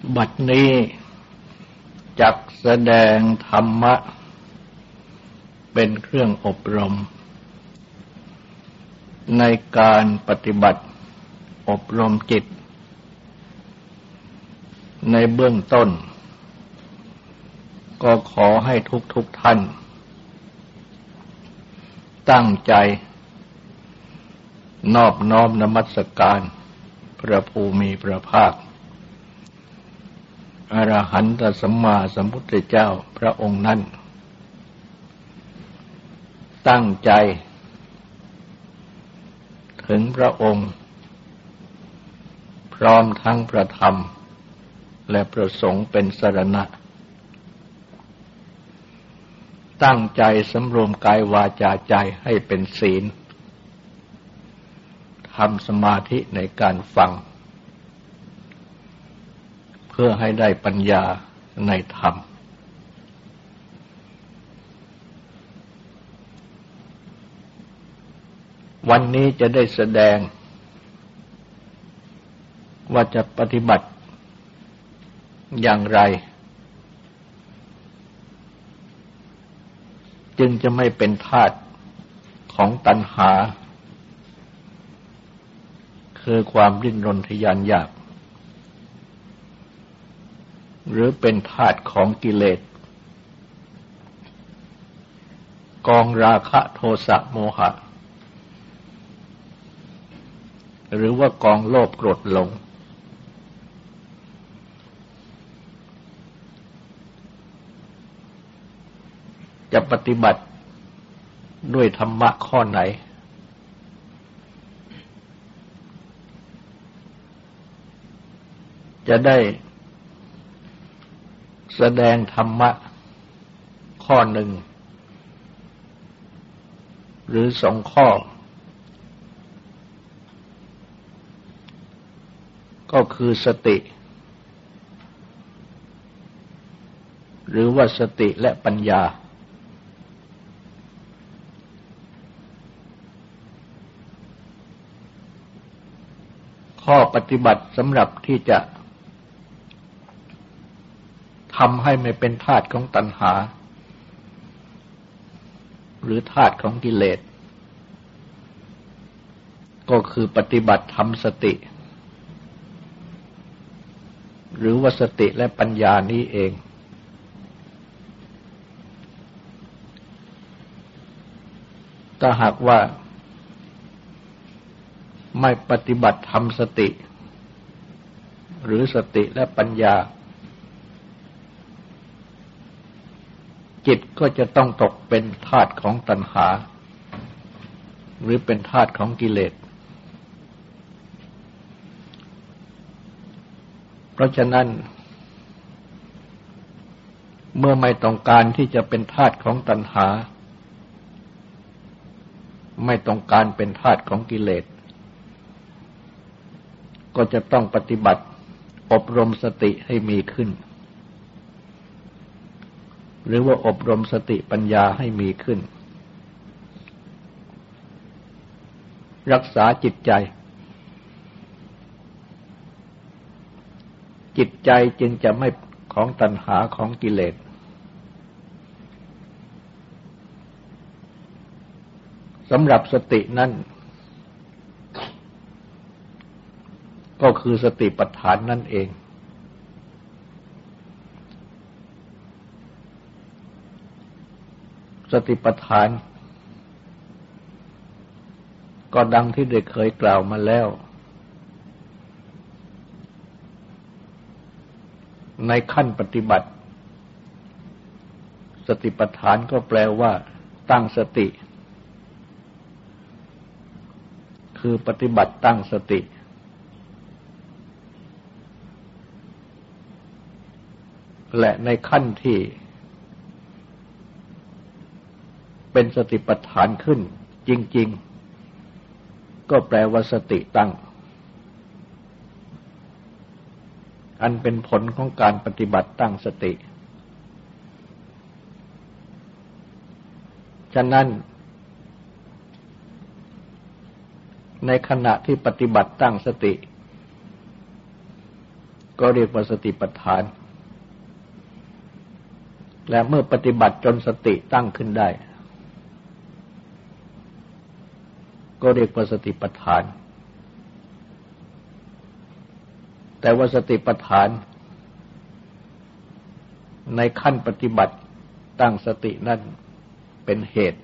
บัดนี้จักแสดงธรรมะเป็นเครื่องอบรมในการปฏิบัติอบรมจิตในเบื้องต้นก็ขอให้ทุกท่านตั้งใจนอบน้อมนมัสการพระภูมิพระภาคอรหันตสัมมาสัมพุทธเจ้าพระองค์นั้นตั้งใจถึงพระองค์พร้อมทั้งพระธรรมและพระสงฆ์เป็นสรณะตั้งใจสำรวมกายวาจาใจให้เป็นศีลทำสมาธิในการฟังเพื่อให้ได้ปัญญาในธรรมวันนี้จะได้แสดงว่าจะปฏิบัติอย่างไรจึงจะไม่เป็นทาสของตัณหาคือความดิ้นรนทะยานอยากหรือเป็นทาสของกิเลสกองราคะโทสะโมหะหรือว่ากองโลภโกรธหลงจะปฏิบัติด้วยธรรมะข้อไหนจะได้แสดงธรรมะข้อหนึ่งหรือสองข้อก็คือสติหรือว่าสติและปัญญาข้อปฏิบัติสำหรับที่จะทำให้ไม่เป็นทาสของตัณหาหรือทาสของกิเลสก็คือปฏิบัติทำสติหรือว่าสติและปัญญานี้เองถ้าหากว่าไม่ปฏิบัติทำสติหรือสติและปัญญาจิตก็จะต้องตกเป็นทาสของตัณหาหรือเป็นทาสของกิเลสเพราะฉะนั้นเมื่อไม่ต้องการที่จะเป็นทาสของตัณหาไม่ต้องการเป็นทาสของกิเลสก็จะต้องปฏิบัติอบรมสติให้มีขึ้นหรือว่าอบรมสติปัญญาให้มีขึ้นรักษาจิตใจจิตใจจึงจะไม่ของตัณหาของกิเลสสำหรับสตินั้นก็คือสติปัฏฐานนั่นเองสติปัฏฐานก็ดังที่ได้เคยกล่าวมาแล้วในขั้นปฏิบัติสติปัฏฐานก็แปลว่าตั้งสติคือปฏิบัติตั้งสติและในขั้นที่เป็นสติปัฏฐานขึ้นจริงๆก็แปลว่าสติตั้งอันเป็นผลของการปฏิบัติตั้งสติฉะนั้นในขณะที่ปฏิบัติตั้งสติก็เรียกว่าสติปัฏฐานและเมื่อปฏิบัติจนสติตั้งขึ้นได้ก็เรียกว่าสติปัฏฐานแต่ว่าสติปัฏฐานในขั้นปฏิบัติตั้งสตินั้นเป็นเหตุ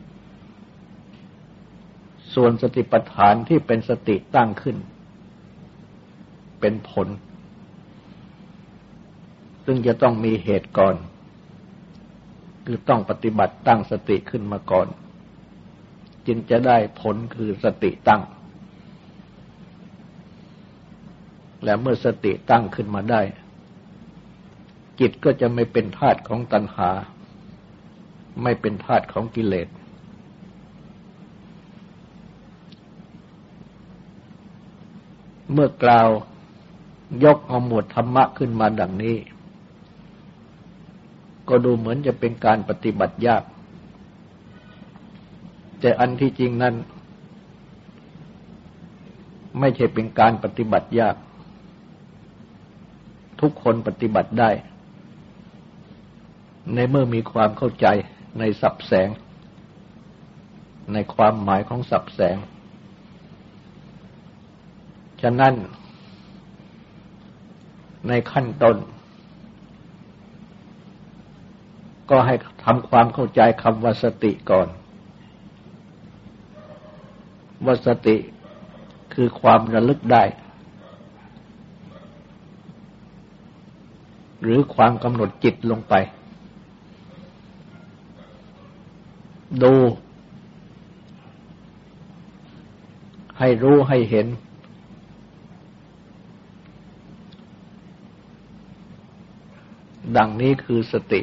ส่วนสติปัฏฐานที่เป็นสติตั้งขึ้นเป็นผลซึ่งจะต้องมีเหตุก่อนคือต้องปฏิบัติตั้งสติขึ้นมาก่อนจึงจะได้ผลคือสติตั้งและเมื่อสติตั้งขึ้นมาได้จิตก็จะไม่เป็นธาตุของตัณหาไม่เป็นธาตุของกิเลสเมื่อกล่าวยกเอาหมวดธรรมะขึ้นมาดังนี้ก็ดูเหมือนจะเป็นการปฏิบัติยากแต่อันที่จริงนั้นไม่ใช่เป็นการปฏิบัติยากทุกคนปฏิบัติได้ในเมื่อมีความเข้าใจในศัพท์แสงในความหมายของศัพท์แสงฉะนั้นในขั้นต้นก็ให้ทำความเข้าใจคำว่าสติก่อนว่าสติคือความระลึกได้หรือความกำหนดจิตลงไปดูให้รู้ให้เห็นดังนี้คือสติ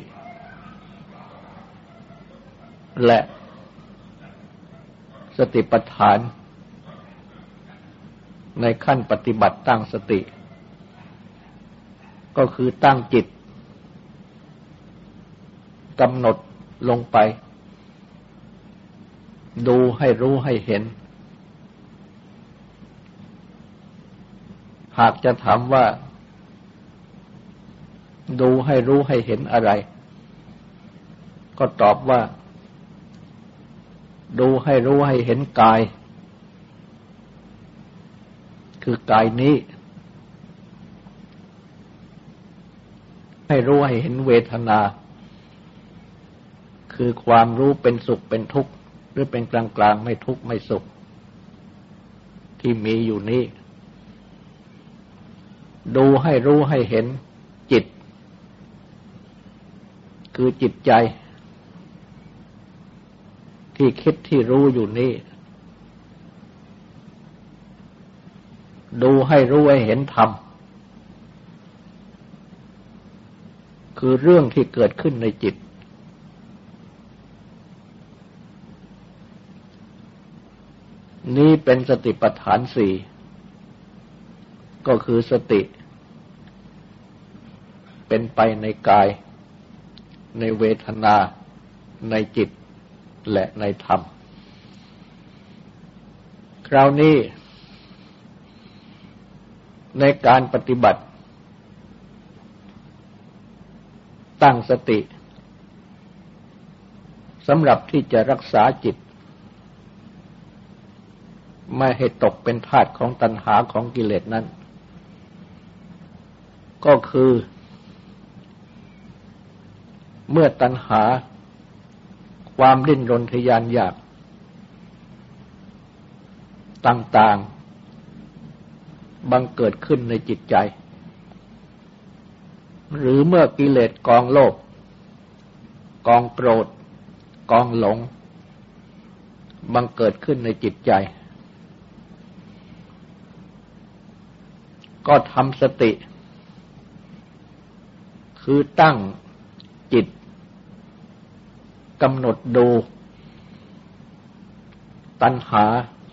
และสติปัฏฐานในขั้นปฏิบัติตั้งสติก็คือตั้งจิตกำหนดลงไปดูให้รู้ให้เห็นหากจะถามว่าดูให้รู้ให้เห็นอะไรก็ตอบว่าดูให้รู้ให้เห็นกายคือกายนี้ให้รู้ให้เห็นเวทนาคือความรู้เป็นสุขเป็นทุกข์หรือเป็นกลางๆไม่ทุกข์ไม่สุขที่มีอยู่นี้ดูให้รู้ให้เห็นจิตคือจิตใจที่คิดที่รู้อยู่นี้ดูให้รู้ให้เห็นธรรมคือเรื่องที่เกิดขึ้นในจิตนี้เป็นสติปัฏฐานสี่ก็คือสติเป็นไปในกายในเวทนาในจิตและในธรรมคราวนี้ในการปฏิบัติตั้งสติสำหรับที่จะรักษาจิตไม่ให้ตกเป็นทาสของตัณหาของกิเลสนั้นก็คือเมื่อตัณหาความดิ้นรนทยานอยากต่างๆบังเกิดขึ้นในจิตใจหรือเมื่อกิเลสกองโลภกองโกรธกองหลงบังเกิดขึ้นในจิตใจก็ทำสติคือตั้งจิตกำหนดดูตัณหา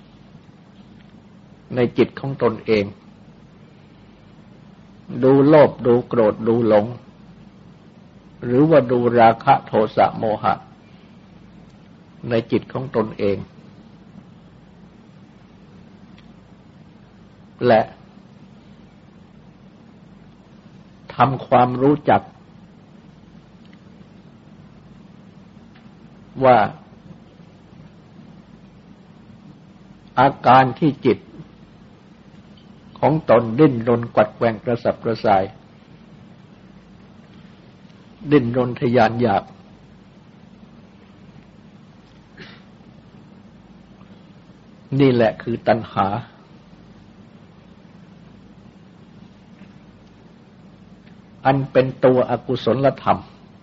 ในจิตของตนเองดูโลภดูโกรธดูหลงหรือว่าดูราคะโทสะโมหะในจิตของตนเองและำความรู้จักว่าอาการที่จิตของตนดิ้นรนกวัดแกว่งกระสับกระส่ายดิ้นรนทะยานอยากนี่แหละคือตัณหาอันเป็นตัวอกุศลธรรม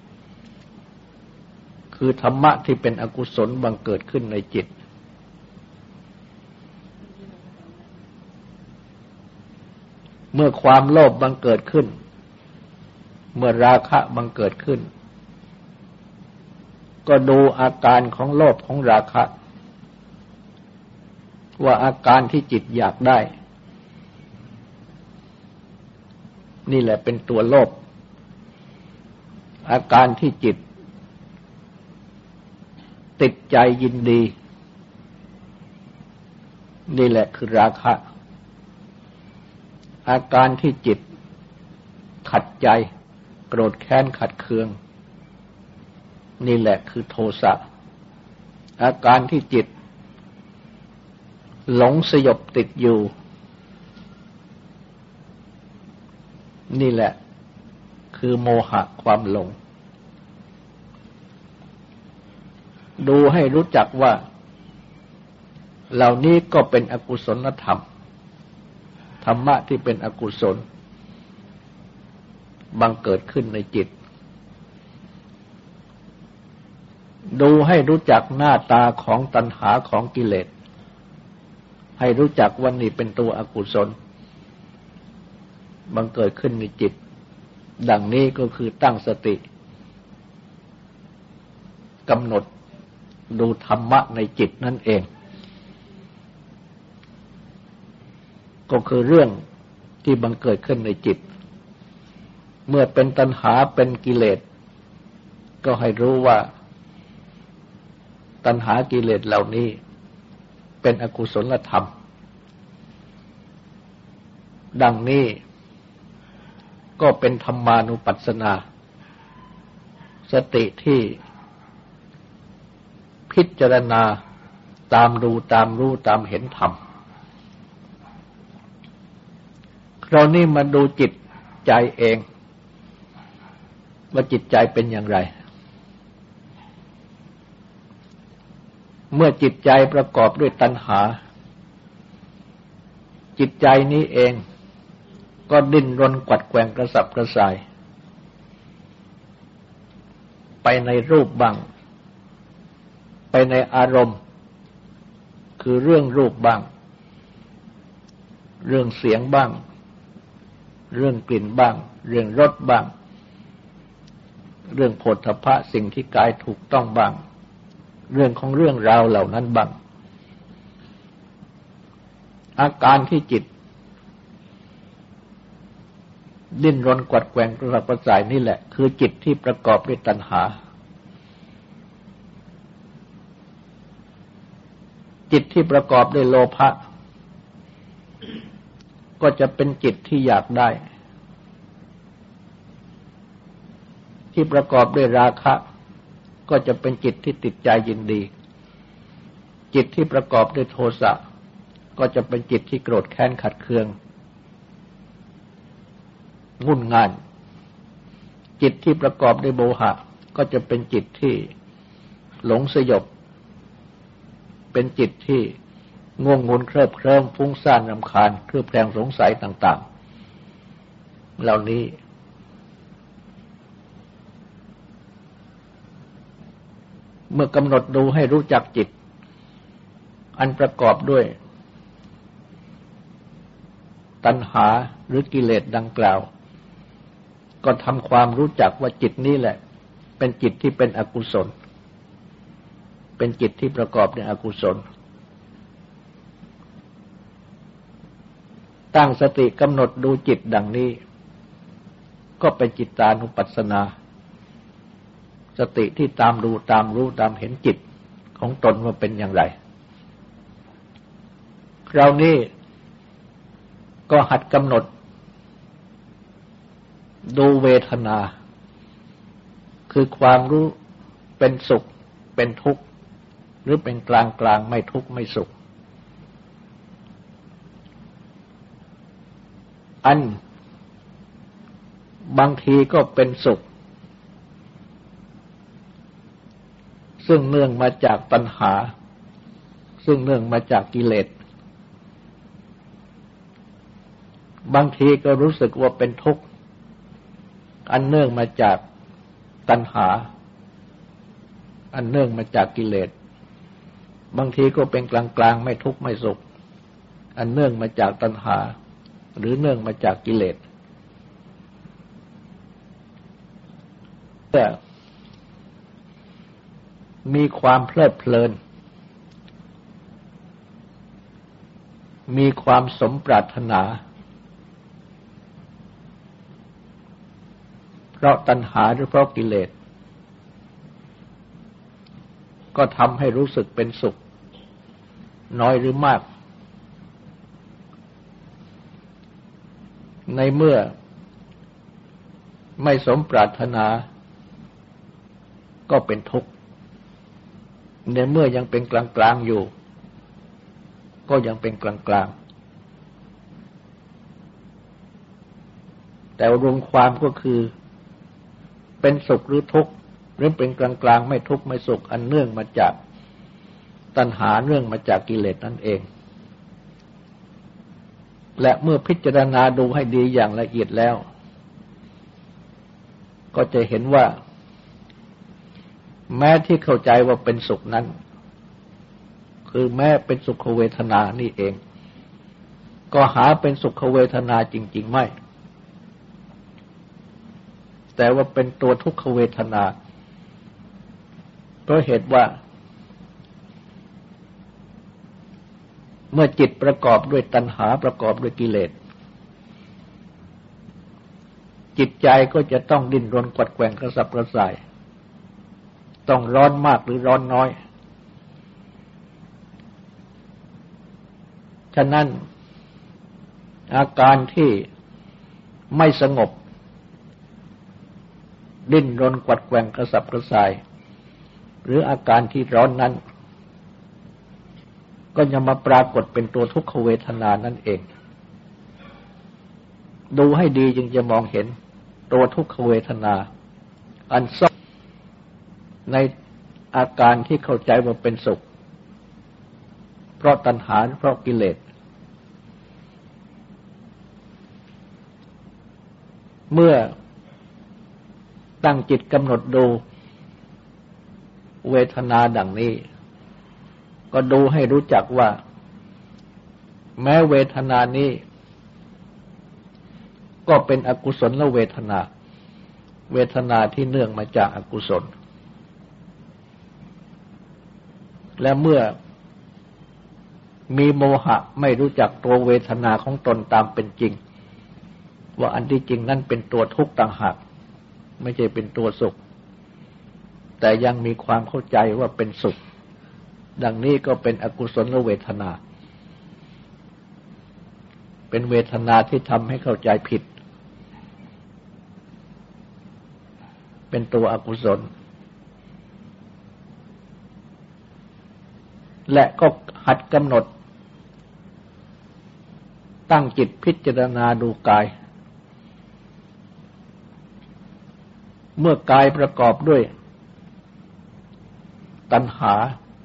คือธรรมะที่เป็นอกุศลบังเกิดขึ้นในจิตเมื่อความโลภบังเกิดขึ้นเมื่อราคะบังเกิดขึ้นก็ดูอาการของโลภของราคะว่าอาการที่จิตอยากได้นี่แหละเป็นตัวโลภอาการที่จิตติดใจยินดีนี่แหละคือราคะอาการที่จิตขัดใจโกรธแค้นขัดเคืองนี่แหละคือโทสะอาการที่จิตหลงสยบติดอยู่นี่แหละคือโมหะความหลงดูให้รู้จักว่าเหล่านี้ก็เป็นอกุศลธรรมธรรมะที่เป็นอกุศลบังเกิดขึ้นในจิตดูให้รู้จักหน้าตาของตัณหาของกิเลสให้รู้จักว่านี่เป็นตัวอกุศลบังเกิดขึ้นในจิตดังนี้ก็คือตั้งสติกำหนดดูธรรมะในจิตนั่นเองก็คือเรื่องที่บังเกิดขึ้นในจิตเมื่อเป็นตัณหาเป็นกิเลสก็ให้รู้ว่าตัณหากิเลสเหล่านี้เป็นอกุศลธรรมดังนี้ก็เป็นธรรมานุปัสสนาสติที่พิจารณาตามดูตามรู้ตามเห็นธรรมเรานี่มาดูจิตใจเองว่าจิตใจเป็นอย่างไรเมื่อจิตใจประกอบด้วยตัณหาจิตใจนี้เองก็ดิ้นรนกวัดแกว่งกระสับกระส่ายไปในรูปบ้างไปในอารมณ์คือเรื่องรูปบ้างเรื่องเสียงบ้างเรื่องกลิ่นบ้างเรื่องรสบ้างเรื่องโผฏฐัพพะสิ่งที่กายถูกต้องบ้างเรื่องของเรื่องราวเหล่านั้นบ้างอาการที่จิตดิ้นรนกวัดแกว่งกระสับกระส่ายนี่แหละคือจิตที่ประกอบด้วยตัณหาจิตที่ประกอบด้วยโลภะก็จะเป็นจิตที่อยากได้ที่ประกอบด้วยราคะก็จะเป็นจิตที่ติดใจยินดีจิตที่ประกอบด้วยโทสะก็จะเป็นจิตที่โกรธแค้นขัดเคืองงุ่นง่านจิตที่ประกอบด้วยโมหะก็จะเป็นจิตที่หลงสยบเป็นจิตที่ง่วงงุนเคลิบเคลิ้มฟุ้งซ่านรำคาญเครือบแคลงสงสัยต่างๆเหล่านี้เมื่อกำหนดดูให้รู้จักจิตอันประกอบด้วยตัณหาหรือกิเลสดังกล่าวก็ทำความรู้จักว่าจิตนี้แหละเป็นจิตที่เป็นอกุศลเป็นจิตที่ประกอบด้วยอกุศลตั้งสติกำหนดดูจิตดังนี้ก็เป็นจิตตานุปัสสนาสติที่ตามดูตามรู้ตามเห็นจิตของตนว่าเป็นอย่างไรคราวนี้ก็หัดกำหนดดูเวทนาคือความรู้เป็นสุขเป็นทุกข์หรือเป็นกลางกลางไม่ทุกข์ไม่สุขอันบางทีก็เป็นสุขซึ่งเนื่องมาจากตัณหาซึ่งเนื่องมาจากกิเลสบางทีก็รู้สึกว่าเป็นทุกข์อันเนื่องมาจากตัณหาอันเนื่องมาจากกิเลสบางทีก็เป็นกลางกลางไม่ทุกข์ไม่สุขอันเนื่องมาจากตัณหาหรือเนื่องมาจากกิเลสมีความเพลิดเพลินมีความสมปรารถนาเพราะตัณหาหรือเพราะกิเลสก็ทำให้รู้สึกเป็นสุขน้อยหรือมากในเมื่อไม่สมปรารถนาก็เป็นทุกข์ในเมื่อยังเป็นกลางๆอยู่ก็ยังเป็นกลางๆแต่รวมความก็คือเป็นสุขหรือทุกข์หรือเป็นกลางๆไม่ทุกข์ไม่สุขอันเนื่องมาจากตัณหาเนื่องมาจากกิเลสนั่นเองและเมื่อพิจารณาดูให้ดีอย่างละเอียดแล้วก็จะเห็นว่าแม้ที่เข้าใจว่าเป็นสุขนั้นคือแม้เป็นสุขเวทนานี่เองก็หาเป็นสุขเวทนาจริงๆไม่แต่ว่าเป็นตัวทุกขเวทนาเพราะเหตุว่าเมื่อจิตประกอบด้วยตัณหาประกอบด้วยกิเลสจิตใจก็จะต้องดิ้นรนกวัดแกว่งกระสับกระส่ายต้องร้อนมากหรือร้อนน้อยฉะนั้นอาการที่ไม่สงบดิ้นรนกวัดแกว่งกระสับกระส่ายหรืออาการที่ร้อนนั้นก็จะมาปรากฏเป็นตัวทุกขเวทนานั่นเองดูให้ดีจึงจะมองเห็นตัวทุกขเวทนาอันซ่อนในอาการที่เข้าใจว่าเป็นสุขเพราะตัณหาเพราะกิเลสเมื่อตั้งจิตกำหนดดูเวทนาดังนี้ก็ดูให้รู้จักว่าแม้เวทนานี้ก็เป็นอกุศลเวทนาเวทนาที่เนื่องมาจากอกุศลและเมื่อมีโมหะไม่รู้จักตัวเวทนาของตนตามเป็นจริงว่าอันที่จริงนั้นเป็นตัวทุกข์ต่างหากไม่ใช่เป็นตัวสุขแต่ยังมีความเข้าใจว่าเป็นสุขดังนี้ก็เป็นอกุศลเวทนาเป็นเวทนาที่ทำให้เข้าใจผิดเป็นตัวอกุศลและก็หัดกำหนดตั้งจิตพิจารณาดูกายเมื่อกายประกอบด้วยตัณหา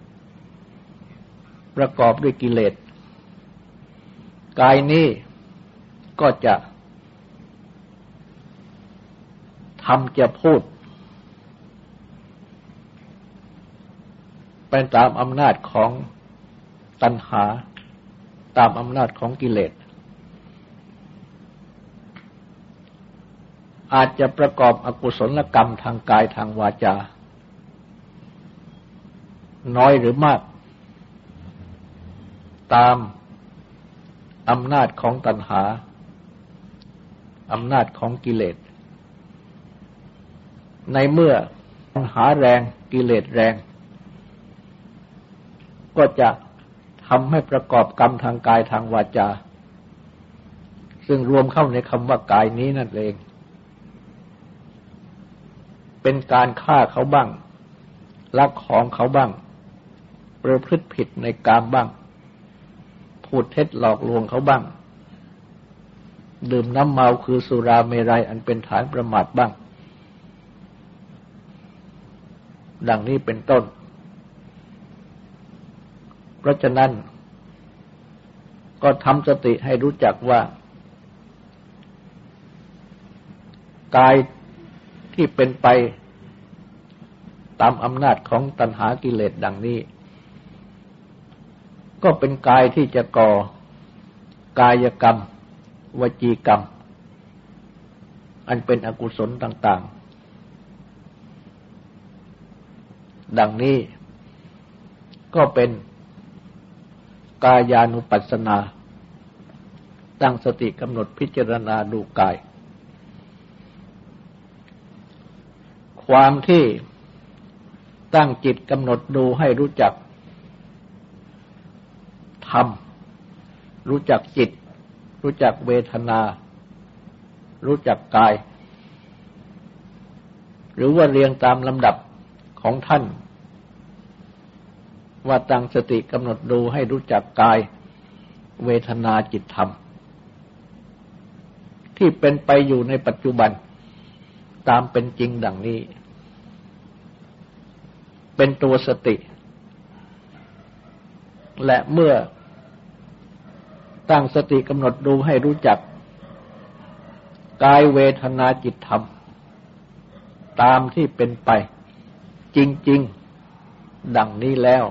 ประกอบด้วยกิเลสกายนี้ก็จะทำจะพูดเป็นตามอำนาจของตัณหาตามอำนาจของกิเลสอาจจะประกอบอกุศลกรรมทางกายทางวาจาน้อยหรือมากตามอำนาจของตัณหาอำนาจของกิเลสในเมื่อตัณหาแรงกิเลสแรงก็จะทำให้ประกอบกรรมทางกายทางวาจาซึ่งรวมเข้าในคำว่ากายนี้นั่นเองเป็นการฆ่าเขาบ้างลักของเขาบ้างประพฤติผิดในกามบ้างพูดเท็จหลอกลวงเขาบ้างดื่มน้ำเมาคือสุราเมรัยอันเป็นฐานประมาทบ้างดังนี้เป็นต้นเพราะฉะนั้นก็ทำสติให้รู้จักว่ากายที่เป็นไปตามอำนาจของตัณหากิเลสดังนี้ก็เป็นกายที่จะก่อกายกรรมวจีกรรมอันเป็นอกุศลต่างๆดังนี้ก็เป็นกายานุปัสสนาตั้งสติกำหนดพิจารณาดูกายความที่ตั้งจิตกำหนดดูให้รู้จักธรรมรู้จักจิตรู้จักเวทนารู้จักกายหรือว่าเรียงตามลำดับของท่านว่าตั้งสติกำหนดดูให้รู้จักกายเวทนาจิตธรรมที่เป็นไปอยู่ในปัจจุบันตามเป็นจริงดังนี้เป็นตัวสติและเมื่อตั้งสติกำหนดดูให้รู้จักกายเวทนาจิตธรรมตามที่เป็นไปจริงๆดังนี้แล้ว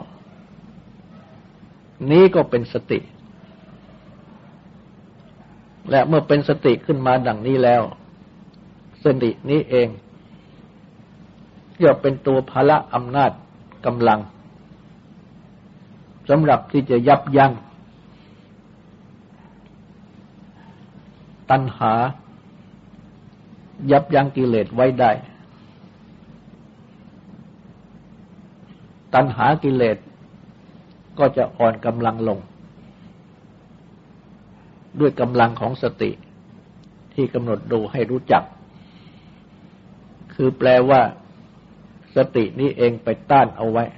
นี้ก็เป็นสติและเมื่อเป็นสติขึ้นมาดังนี้แล้วสตินี้เองจะเป็นตัวพละอำนาจกำลังสำหรับที่จะยับยั้งตัณหายับยั้งกิเลสไว้ได้ตัณหากิเลสก็จะอ่อนกำลังลงด้วยกำลังของสติที่กำหนดดูให้รู้จักคือแปลว่าสตินี้เองไปต้านเอาไว้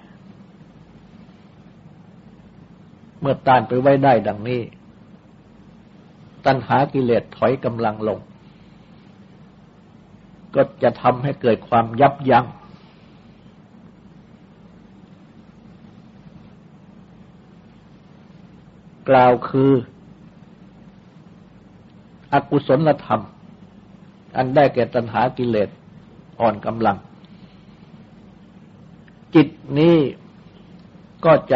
เมื่อต้านไปไว้ได้ดังนี้ตัณหากิเลสถอยกำลังลงก็จะทำให้เกิดความยับยั้งกล่าวคืออกุศลธรรมอันได้แก่ตัณหากิเลสอ่อนกำลังจิตนี้ก็จะ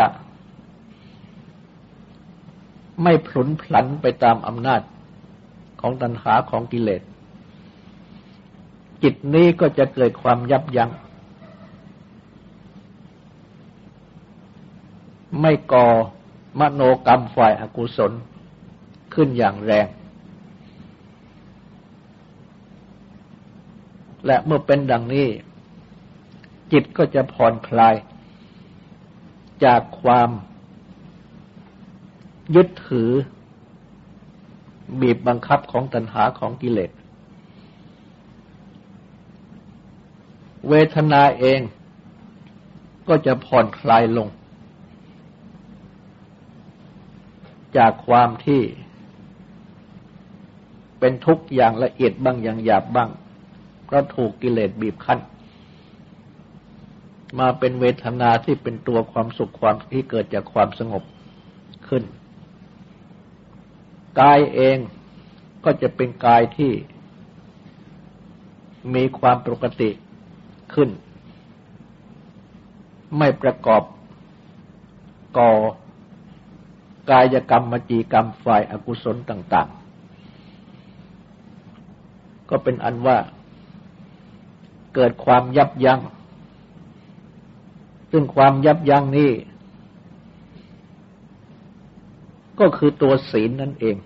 ไม่พลุนพลันไปตามอำนาจของตัณหาของกิเลสจิตนี้ก็จะเกิดความยับยั้งไม่ก่อมโนกรรมฝ่ายอกุศลขึ้นอย่างแรงและเมื่อเป็นดังนี้จิตก็จะผ่อนคลายจากความยึดถือบีบบังคับของตัณหาของกิเลสเวทนาเองก็จะผ่อนคลายลงจากความที่เป็นทุกข์อย่างละเอียดบ้างอย่างหยาบบ้างเพราะถูกกิเลสบีบคั้นมาเป็นเวทนาที่เป็นตัวความสุขความที่เกิดจากความสงบขึ้นกายเองก็จะเป็นกายที่มีความปกติขึ้นไม่ประกอบก่อกายกรรมวจีกรรมฝ่ายอกุศลต่างๆก็เป็นอันว่าเกิดความยับยั้งซึ่งความยับยั้งนี้ก็คือตัวศีลนั่นเอง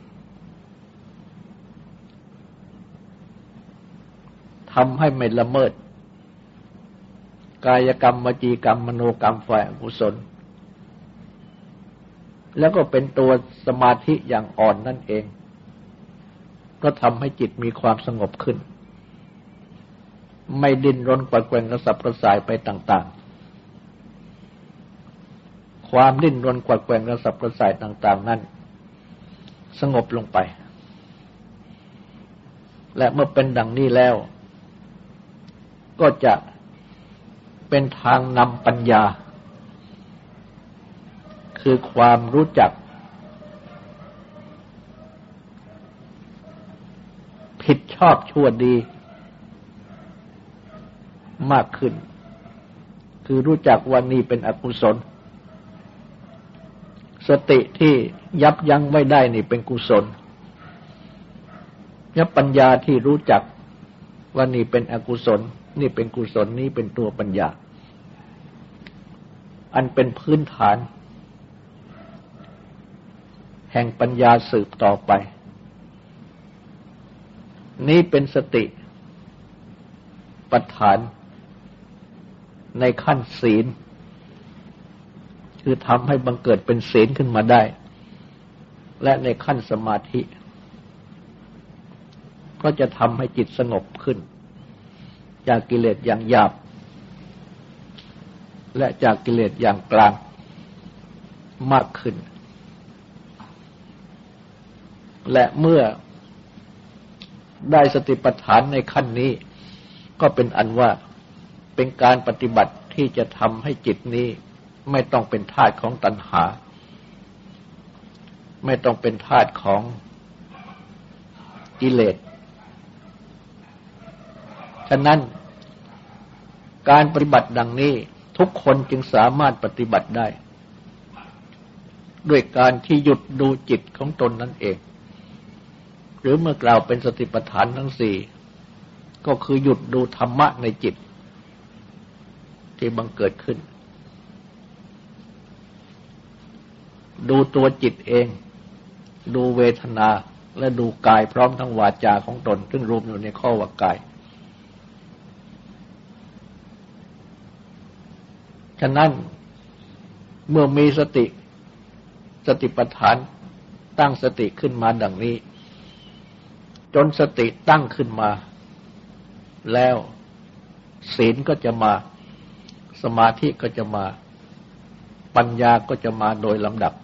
ทำให้ไม่ละเมิดกายกรรมวจีกรรมมโนกรรมฝ่ายอกุศลแล้วก็เป็นตัวสมาธิอย่างอ่อนนั่นเองก็ทำให้จิตมีความสงบขึ้นไม่ดิ้นรนกวัดแกว่งกระสับกระส่ายไปต่างๆความดิ้นรนกวัดแกว่งกระสับกระส่ายต่างๆนั้นสงบลงไปและเมื่อเป็นดังนี้แล้วก็จะเป็นทางนำปัญญาคือความรู้จักผิดชอบชั่วดีมากขึ้นคือรู้จักว่านี่เป็นอกุศลสติที่ยับยั้งไม่ได้นี่เป็นกุศลและปัญญาที่รู้จักว่านี่เป็นอกุศลนี่เป็นกุศลนี้เป็นตัวปัญญาอันเป็นพื้นฐานแห่งปัญญาสืบต่อไปนี้เป็นสติปัฏฐานในขั้นศีลคือทำให้บังเกิดเป็นศีลขึ้นมาได้และในขั้นสมาธิก็จะทำให้จิตสงบขึ้นจากกิเลสอย่างหยาบและจากกิเลสอย่างกลางมากขึ้นและเมื่อได้สติปัฏฐานในขั้นนี้ก็เป็นอันว่าเป็นการปฏิบัติที่จะทำให้จิตนี้ไม่ต้องเป็นทาสของตัณหาไม่ต้องเป็นทาสของกิเลสฉะนั้นการปฏิบัติดังนี้ทุกคนจึงสามารถปฏิบัติได้ด้วยการที่หยุดดูจิตของตนนั่นเองหรือเมื่อกล่าวเป็นสติปัฏฐานทั้งสี่ก็คือหยุดดูธรรมะในจิตที่บังเกิดขึ้นดูตัวจิตเองดูเวทนาและดูกายพร้อมทั้งวาจาของตนซึ่งรวมอยู่ในข้อว่ากายฉะนั้นเมื่อมีสติปัฏฐานตั้งสติขึ้นมาดังนี้จนสติตั้งขึ้นมาแล้วศีลก็จะมาสมาธิก็จะมาปัญญาก็จะมาโดยลำดับ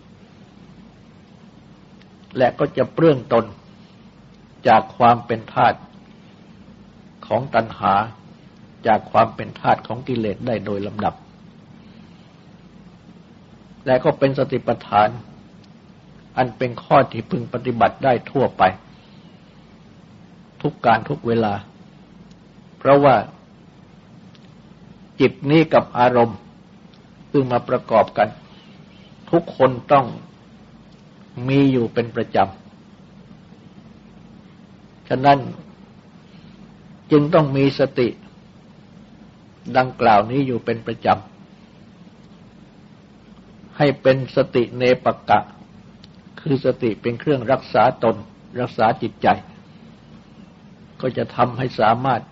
และก็จะเปลื้องตนจากความเป็นทาสของตัณหาจากความเป็นทาสของกิเลสได้โดยลำดับและก็เป็นสติปัฏฐานอันเป็นข้อที่พึงปฏิบัติได้ทั่วไปทุกการทุกเวลาเพราะว่าจิตนี้กับอารมณ์ซึ่งมาประกอบกันทุกคนต้องมีอยู่เป็นประจำฉะนั้นจึงต้องมีสติดังกล่าวนี้อยู่เป็นประจำให้เป็นสติเนปกะคือสติเป็นเครื่องรักษาตนรักษาจิตใจก็จะทำให้สามารถ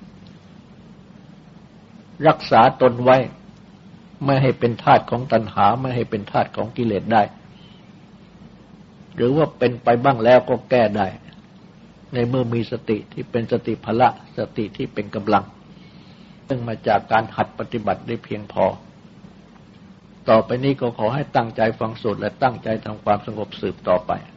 รักษาตนไว้ไม่ให้เป็นทาสของตัณหาไม่ให้เป็นทาสของกิเลสได้หรือว่าเป็นไปบ้างแล้วก็แก้ได้ในเมื่อมีสติที่เป็นสติพละสติที่เป็นกำลังซึ่งมาจากการหัดปฏิบัติได้เพียงพอต่อไปนี้ก็ขอให้ตั้งใจฟังสวดและตั้งใจทำความสงบสืบต่อไป